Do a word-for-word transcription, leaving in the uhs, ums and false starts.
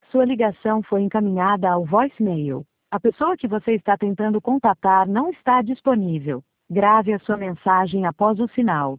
Sua ligação foi encaminhada ao voicemail. A pessoa que você está tentando contatar não está disponível. Grave a sua mensagem após o sinal.